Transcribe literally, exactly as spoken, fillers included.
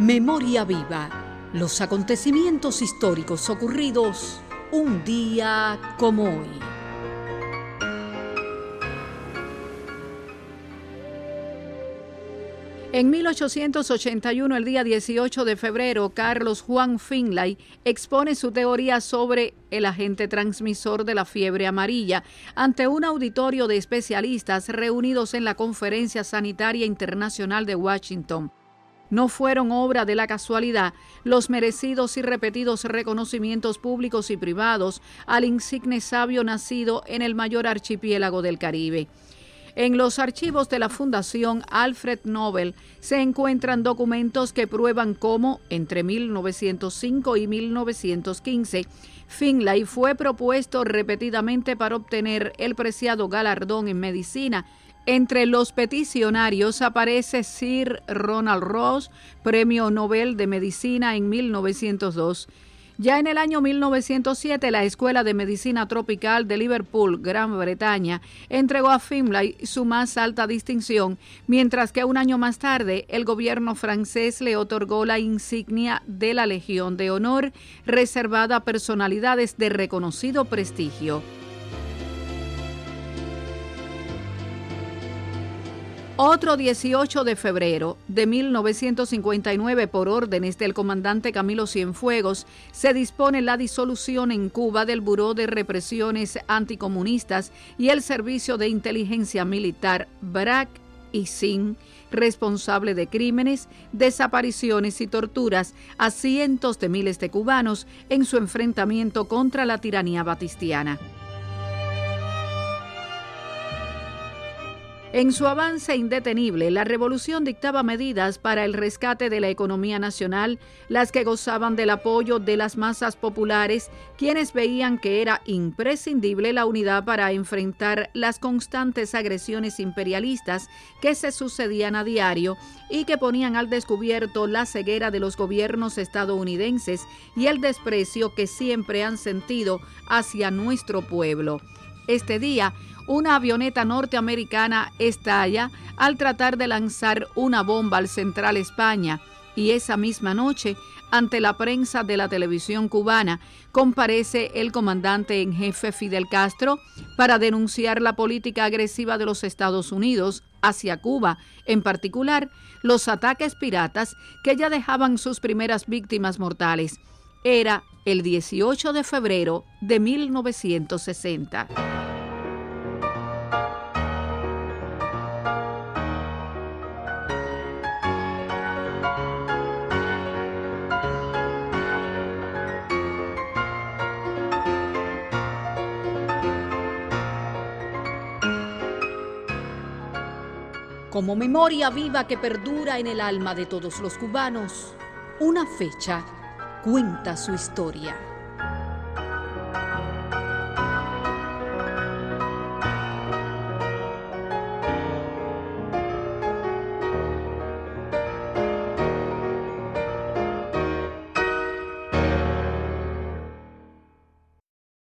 Memoria viva. Los acontecimientos históricos ocurridos un día como hoy. En mil ochocientos ochenta y uno, el día dieciocho de febrero, Carlos Juan Finlay expone su teoría sobre el agente transmisor de la fiebre amarilla ante un auditorio de especialistas reunidos en la Conferencia Sanitaria Internacional de Washington. No fueron obra de la casualidad los merecidos y repetidos reconocimientos públicos y privados al insigne sabio nacido en el mayor archipiélago del Caribe. En los archivos de la Fundación Alfred Nobel se encuentran documentos que prueban cómo, entre mil novecientos cinco y mil novecientos quince, Finlay fue propuesto repetidamente para obtener el preciado galardón en medicina. Entre los peticionarios aparece Sir Ronald Ross, Premio Nobel de Medicina en mil novecientos dos. Ya en el año mil novecientos siete, la Escuela de Medicina Tropical de Liverpool, Gran Bretaña, entregó a Finlay su más alta distinción, mientras que un año más tarde, el gobierno francés le otorgó la insignia de la Legión de Honor, reservada a personalidades de reconocido prestigio. Otro dieciocho de febrero de mil novecientos cincuenta y nueve, por órdenes del comandante Camilo Cienfuegos, se dispone la disolución en Cuba del Buró de Represiones Anticomunistas y el Servicio de Inteligencia Militar B R A C y S I N, responsable de crímenes, desapariciones y torturas a cientos de miles de cubanos en su enfrentamiento contra la tiranía batistiana. En su avance indetenible, la revolución dictaba medidas para el rescate de la economía nacional, las que gozaban del apoyo de las masas populares, quienes veían que era imprescindible la unidad para enfrentar las constantes agresiones imperialistas que se sucedían a diario y que ponían al descubierto la ceguera de los gobiernos estadounidenses y el desprecio que siempre han sentido hacia nuestro pueblo. Este día, una avioneta norteamericana estalla al tratar de lanzar una bomba al Central España, y esa misma noche, ante la prensa de la televisión cubana, comparece el comandante en jefe Fidel Castro para denunciar la política agresiva de los Estados Unidos hacia Cuba, en particular los ataques piratas que ya dejaban sus primeras víctimas mortales. Era el dieciocho de febrero de mil novecientos sesenta. Como memoria viva que perdura en el alma de todos los cubanos, una fecha cuenta su historia.